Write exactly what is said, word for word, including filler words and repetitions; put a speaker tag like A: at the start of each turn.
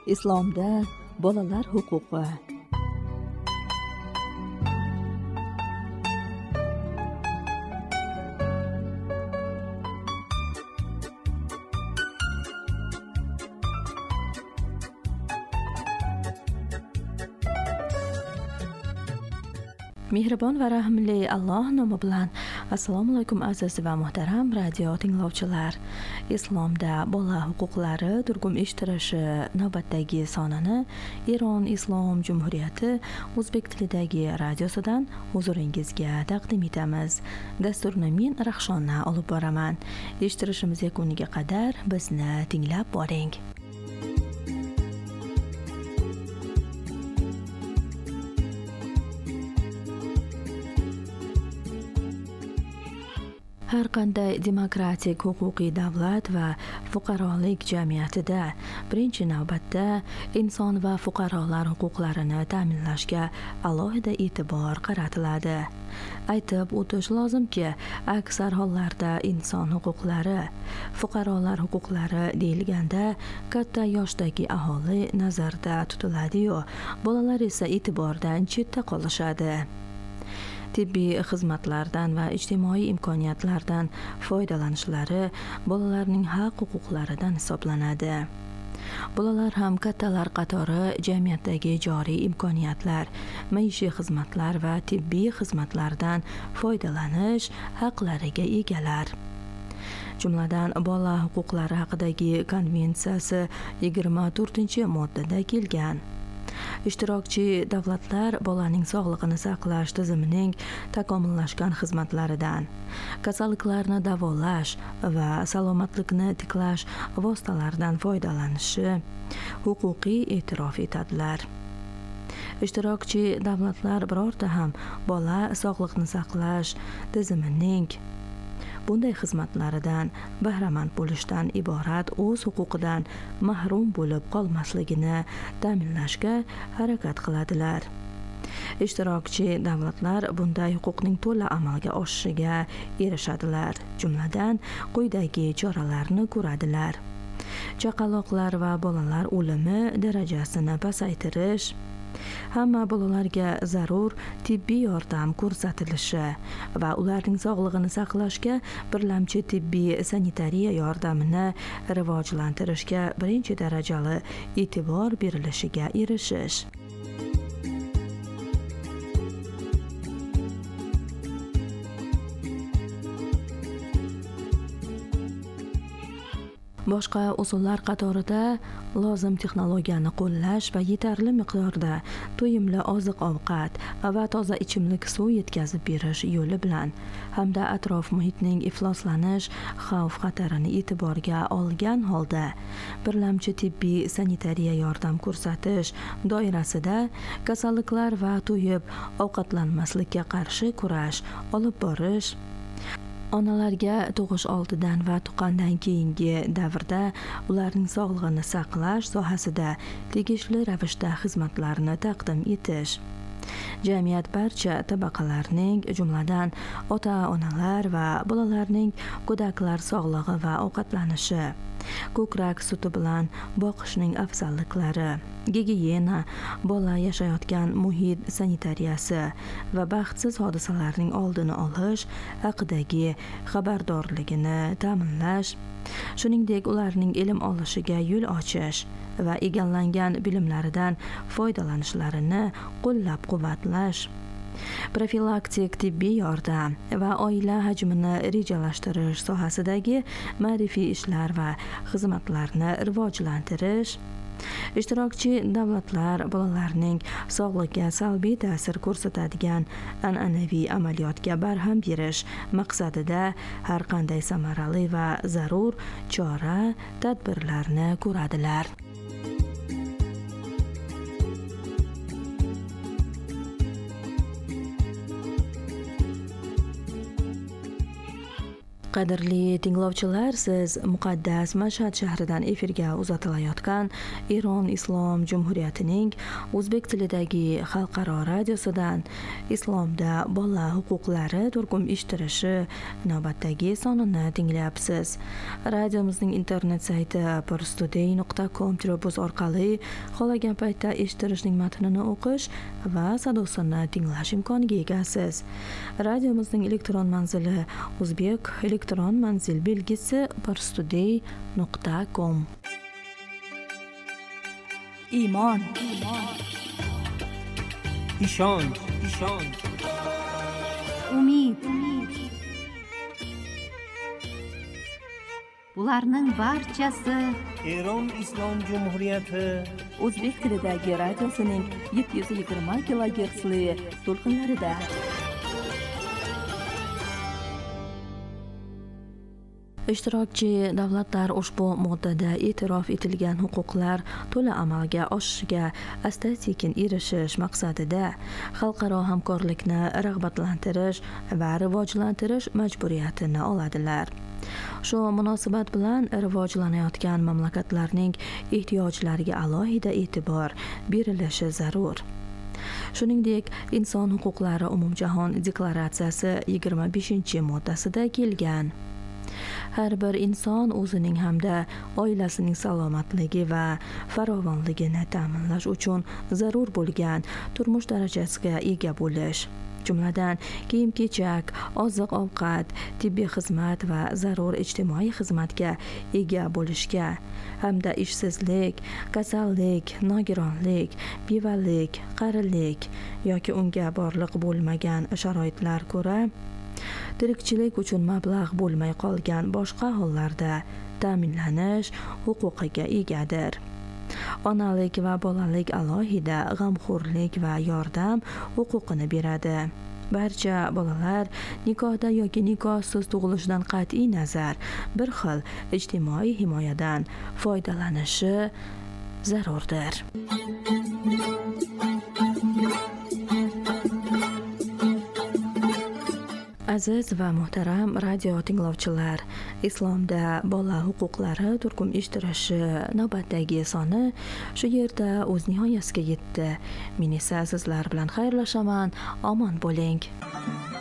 A: Islomda bolalar huquqi. Mehribon va rahmli Alloh nomi bilan. Assalomu alaykum aziz va muhtaram radio tinglovchilar. Islomda bola huquqlari turkum eshittirishi navbatdagi sonini Eron Islom Jumhuriyati o'zbek tilidagi radiosidan huzuringizga taqdim etamiz. Dasturni men Rahshona olib boraman. Eshittirishimiz yakuniga qadar bizni tinglab boring. Har qanday demokratik huquqiy davlat va fuqarolik jamiyatida birinchi navbatda inson va fuqarolar huquqlarini ta'minlashga alohida e'tibor qaratiladi. Aytib o'tish lozimki, aksar hollarda inson huquqlari, fuqarolar huquqlari deyilganda katta yoshdagi aholi nazarda tutiladi-yu, bolalar esa e'tibordan chetda qolishadi. Tibbiy xizmatlardan va ijtimoiy imkoniyatlardan foydalanishlari bolalarning haq-huquqlaridan hisoblanadi. Bolalar ham kattalar qatori jamiyatdagi joriy imkoniyatlar, maishiy xizmatlar va tibbiy xizmatlardan foydalanish haqlariga egalar. Jumladan, bola huquqlari haqidagi konvensiyasi yigirma to'rtinchi moddada kelgan. Ishtirokchi davlatlar bolaning sog'lig'ini saqlash tizimining takomillashgan xizmatlaridan, kasalliklarni davolash va salomatlikni tiklash vositalaridan foydalanishi huquqiy e'tirof etadilar. Ishtirokchi davlatlar birorta ham bola sog'liqni saqlash tizimining bunday xizmatlaridan bahramand bo'lishdan iborat o'z huquqidan mahrum bo'lib qolmasligini ta'minlashga harakat qiladilar. Ishtirokchi davlatlar bunday huquqning to'la amalga oshishiga erishadilar. Jumladan, quyidagi choralarni ko'radilar. Chaqaloqlar va bolalar o'limi darajasini pasaytirish, hamma bolalarga zarur tibbiy yordam ko'rsatilishi va ularning sog'lig'ini saqlashga birlamchi tibbiy sanitariya yordamini rivojlantirishga birinchi darajali e'tibor berilishiga erishish. Boshqa usullar qatorida lozim texnologiyani qo'llash va yetarli miqdorda to'yimli oziq-ovqat va toza ichimlik suv yetkazib berish yo'li bilan hamda atrof muhitning ifloslanish xavf-xatarini e'tiborga olgan holda birlamchi tibbiy sanitariya yordam ko'rsatish doirasida kasalliklar va to'yib ovqatlanmaslikka qarshi kurash olib borish, onalarga tug'ish oldidan va tuqqandan keyingi davrda ularning sog'lig'ini saqlash sohasida tegishli ravishda xizmatlarni taqdim etish. Jamiyat barcha tabaqalarning, jumladan ota-onalar va bolalarning go'daklar sog'lig'i va ovqatlanishi, ko'krak suti bilan boqishning afzalliklari, gigiyena, bola yashayotgan muhit sanitariyasi va baxtsiz hodisalarning oldini olish haqidagi xabardorligini ta'minlash, shuningdek ularning ilm olishiga yo'l ochish va egallangan bilimlaridan foydalanishlarini qo'llab-quvvatlash, profilaktik tibbiy yordam va oila hajmini rejalashtirish sohasidagi ma'rifiy ishlar va xizmatlarni rivojlantirish. Ishtirokchi davlatlar bolalarning sog'lig'iga salbiy ta'sir ko'rsatadigan an'anaviy amaliyotga barham berish maqsadida har qanday samarali va zarur chora-tadbirlarni ko'radilar. Qadrli tinglovchilar, siz muqaddas Mashhad shahridan efirga uzatilayotgan Iron Islom Jumhuriyatining o'zbek tilidagi xalqaro radiosidan Islomda bola huquqlari turkum eshittirishi navbatdagi sonini tinglayapsiz. Radiomizning internet sayti parstoday nuqta com orqali xohlagan paytda eshittirishning matnini o'qish va sadosini tinglash imkoniga egasiz. Radiomizning elektron manzili o'zbek elektron manzil belgisi parstoday nuqta com.
B: Iymon, ishonch, ishonch, umid, umid. Bularning barchasi
C: Eron Islom Jumhuriyati
B: o'zbek tilidagi radiosining yetti yuz yigirma kilogertsli to'lqinlarida.
A: Ishtirokchi davlatlar ushbu moddada e'tirof etilgan huquqlar to'la amalga oshishiga asta-sekin erishish maqsadida xalqaro hamkorlikni rag'batlantirish va rivojlantirish majburiyatini oladilar. Shu munosabat bilan rivojlanayotgan mamlakatlarning ehtiyojlariga alohida e'tibor berilishi zarur. Shuningdek, inson huquqlari umumjahon deklaratsiyasi yigirma beshinchi moddasida kelgan. Har bir inson o'zining hamda oilasining salomatligi va farovonligini ta'minlash uchun zarur bo'lgan turmush darajasiga ega bo'lish, jumladan kiyim-kechak, oziq-ovqat, tibbiy xizmat va zarur ijtimoiy xizmatga ega bo'lishga hamda ishsizlik, kasallik, nogironlik, bevalik, qarilik yoki unga bog'liq bo'lmagan sharoitlar ko'ra tirikchilik uchun mablag' bo'lmay qolgan boshqa hollarda ta'minlanish huquqiga egadir. Onalik va bolalik alohida g'amxo'rlik va yordam huquqini beradi. Barcha bolalar nikohda yoki nikohsiz tug'ilishidan qat'iy nazar bir xil ijtimoiy himoyadan foydalanishi zarurdir. Aziz va muhtaram radio tinglovchilar, Islomda bola huquqlari turkum eshittirishi navbatdagi soni shu yerda o'z nihoyasiga yetdi. Men esa sizlar bilan xayrlashaman. Omon bo'ling.